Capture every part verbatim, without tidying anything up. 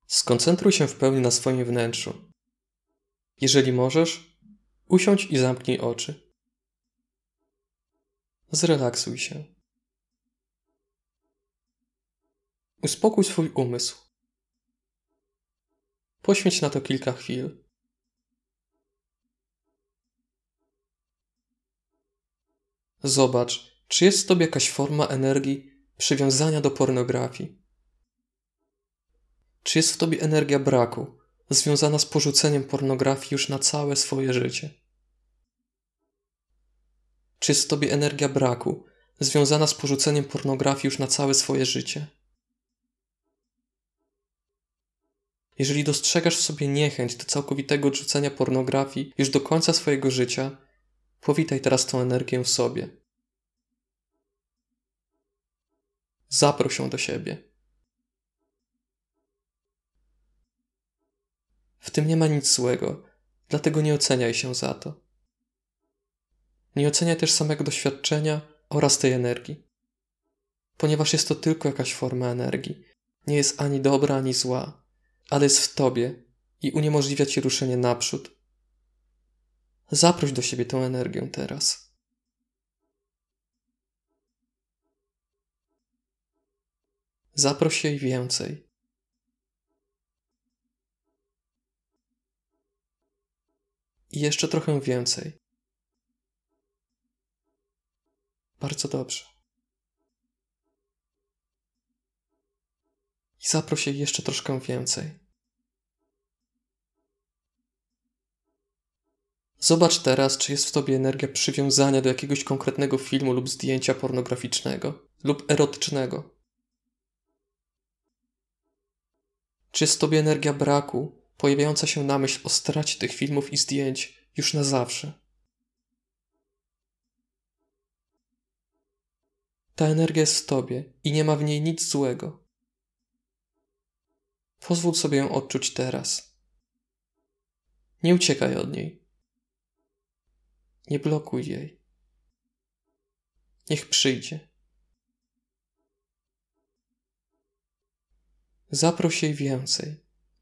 Skoncentruj się w pełni na swoim wnętrzu. Jeżeli możesz, usiądź i zamknij oczy. Zrelaksuj się. Uspokój swój umysł. Poświęć na to kilka chwil. Zobacz, czy jest w tobie jakaś forma energii przywiązania do pornografii. Czy jest w tobie energia braku, związana z porzuceniem pornografii już na całe swoje życie? Czy jest w tobie energia braku, związana z porzuceniem pornografii już na całe swoje życie? Jeżeli dostrzegasz w sobie niechęć do całkowitego odrzucenia pornografii już do końca swojego życia, powitaj teraz tą energię w sobie. Zaproś ją do siebie. W tym nie ma nic złego, dlatego nie oceniaj się za to. Nie oceniaj też samego doświadczenia oraz tej energii. Ponieważ jest to tylko jakaś forma energii. Nie jest ani dobra, ani zła, ale jest w tobie i uniemożliwia ci ruszenie naprzód. Zaproś do siebie tę energię teraz. Zaproś jej więcej. I jeszcze trochę więcej. Bardzo dobrze. I zaproś jej jeszcze troszkę więcej. Zobacz teraz, czy jest w tobie energia przywiązania do jakiegoś konkretnego filmu lub zdjęcia pornograficznego lub erotycznego. Czy jest w tobie energia braku, pojawiająca się na myśl o stracie tych filmów i zdjęć już na zawsze. Ta energia jest w tobie i nie ma w niej nic złego. Pozwól sobie ją odczuć teraz. Nie uciekaj od niej. Nie blokuj jej. Niech przyjdzie. Zaproś jej więcej.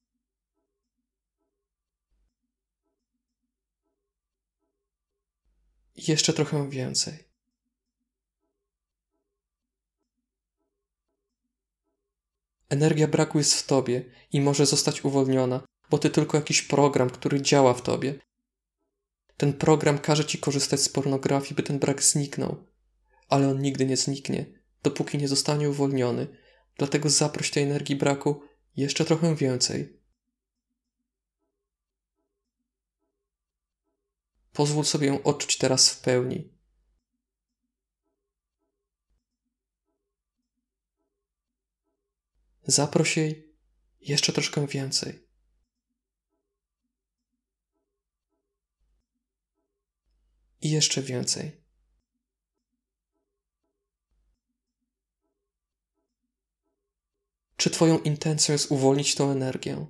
I jeszcze trochę więcej. Energia braku jest w tobie i może zostać uwolniona, bo ty tylko jakiś program, który działa w tobie. Ten program każe ci korzystać z pornografii, by ten brak zniknął. Ale on nigdy nie zniknie, dopóki nie zostanie uwolniony. Dlatego zaproś tej energii braku jeszcze trochę więcej. Pozwól sobie ją odczuć teraz w pełni. Zaproś jej jeszcze troszkę więcej. I jeszcze więcej. Czy twoją intencją jest uwolnić tę energię?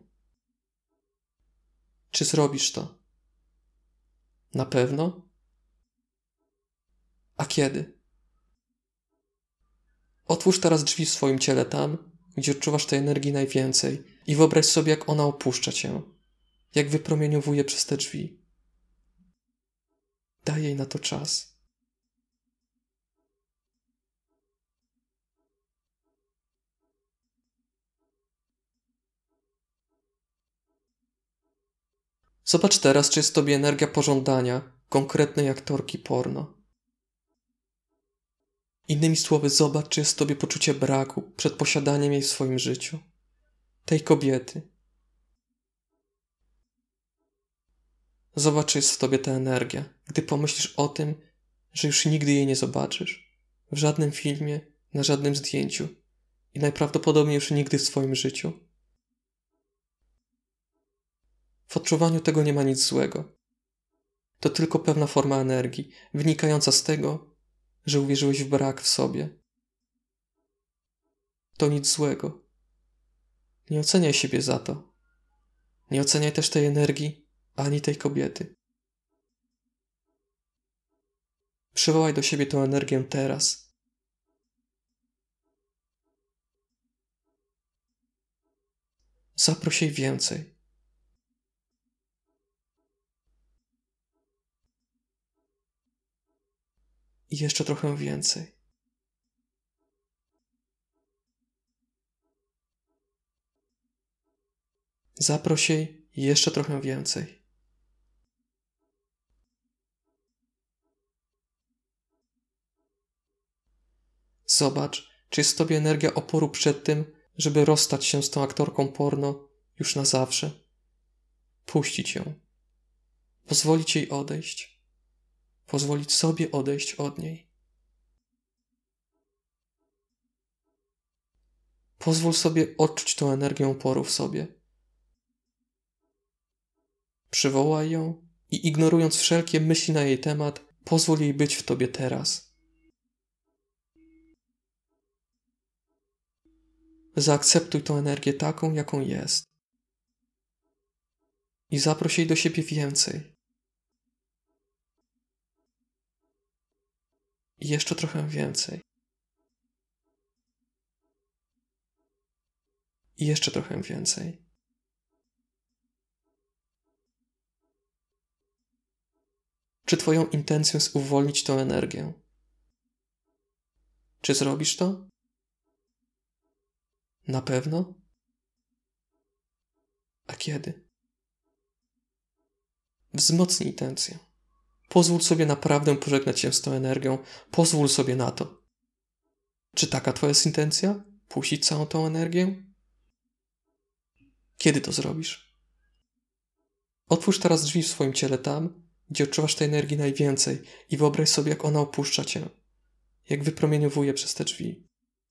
Czy zrobisz to? Na pewno? A kiedy? Otwórz teraz drzwi w swoim ciele tam, gdzie odczuwasz tej energii najwięcej i wyobraź sobie, jak ona opuszcza cię, jak wypromieniowuje przez te drzwi. Daj jej na to czas. Zobacz teraz, czy jest w tobie energia pożądania konkretnej aktorki porno. Innymi słowy, zobacz, czy jest w tobie poczucie braku przed posiadaniem jej w swoim życiu. Tej kobiety. Zobacz, czy jest w tobie ta energia, gdy pomyślisz o tym, że już nigdy jej nie zobaczysz. W żadnym filmie, na żadnym zdjęciu i najprawdopodobniej już nigdy w swoim życiu. W odczuwaniu tego nie ma nic złego. To tylko pewna forma energii, wynikająca z tego, że uwierzyłeś w brak w sobie. To nic złego. Nie oceniaj siebie za to. Nie oceniaj też tej energii, ani tej kobiety. Przywołaj do siebie tę energię teraz. Zaproś jej więcej. I jeszcze trochę więcej. Zaproś jej jeszcze trochę więcej. Zobacz, czy jest w tobie energia oporu przed tym, żeby rozstać się z tą aktorką porno już na zawsze. Puścić ją. Pozwolić jej odejść. Pozwolić sobie odejść od niej. Pozwól sobie odczuć tę energię oporu w sobie. Przywołaj ją i ignorując wszelkie myśli na jej temat, pozwól jej być w tobie teraz. Zaakceptuj tę energię taką, jaką jest. I zaproś jej do siebie więcej. I jeszcze trochę więcej. I jeszcze trochę więcej. Czy twoją intencją jest uwolnić tę energię? Czy zrobisz to? Na pewno? A kiedy? Wzmocnij intencję. Pozwól sobie naprawdę pożegnać się z tą energią. Pozwól sobie na to. Czy taka twoja jest intencja? Puścić całą tą energię? Kiedy to zrobisz? Otwórz teraz drzwi w swoim ciele tam, gdzie odczuwasz tej energii najwięcej i wyobraź sobie, jak ona opuszcza cię. Jak wypromieniowuje przez te drzwi.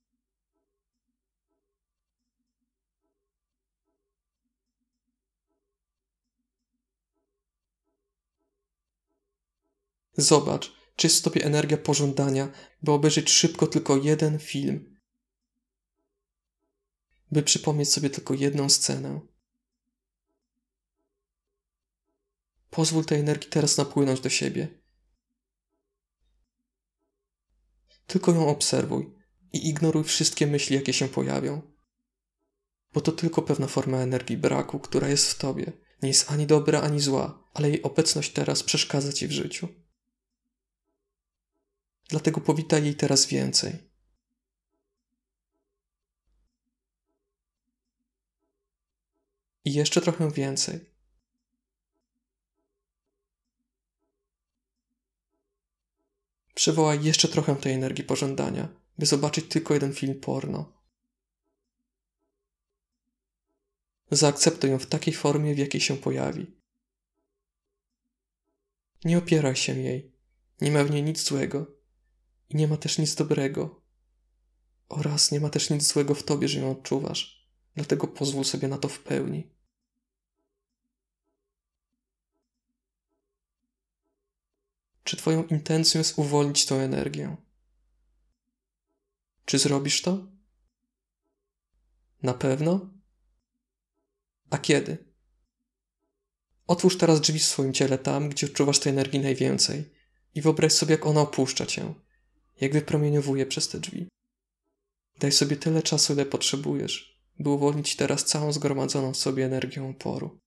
Zobacz, czy jest w tobie energia pożądania, by obejrzeć szybko tylko jeden film. By przypomnieć sobie tylko jedną scenę. Pozwól tej energii teraz napłynąć do siebie. Tylko ją obserwuj i ignoruj wszystkie myśli, jakie się pojawią. Bo to tylko pewna forma energii braku, która jest w tobie. Nie jest ani dobra, ani zła, ale jej obecność teraz przeszkadza ci w życiu. Dlatego powitaj jej teraz więcej. I jeszcze trochę więcej. Przywołaj jeszcze trochę tej energii pożądania, by zobaczyć tylko jeden film porno. Zaakceptuj ją w takiej formie, w jakiej się pojawi. Nie opieraj się jej. Nie ma w niej nic złego. I nie ma też nic dobrego. Oraz nie ma też nic złego w tobie, że ją odczuwasz. Dlatego pozwól sobie na to w pełni. Czy twoją intencją jest uwolnić tę energię? Czy zrobisz to? Na pewno? A kiedy? Otwórz teraz drzwi w swoim ciele tam, gdzie odczuwasz tej energii najwięcej i wyobraź sobie, jak ona opuszcza cię, jak wypromieniowuje przez te drzwi. Daj sobie tyle czasu, ile potrzebujesz, by uwolnić teraz całą zgromadzoną w sobie energię oporu.